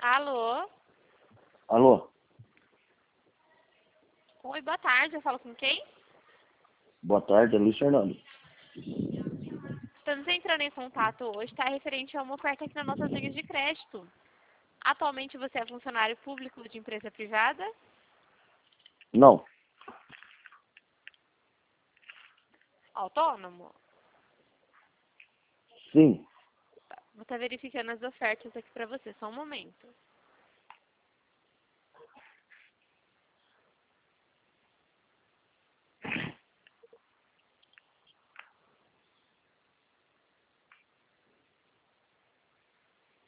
Alô? Alô? Oi, boa tarde. Eu falo com quem? Boa tarde, é Luiz Fernando. Estamos entrando em contato hoje, está referente a uma oferta aqui nas nossas linhas de crédito. Atualmente você é funcionário público de empresa privada? Não, Autônomo? sim, Vou estar verificando as ofertas aqui para você, só um momento.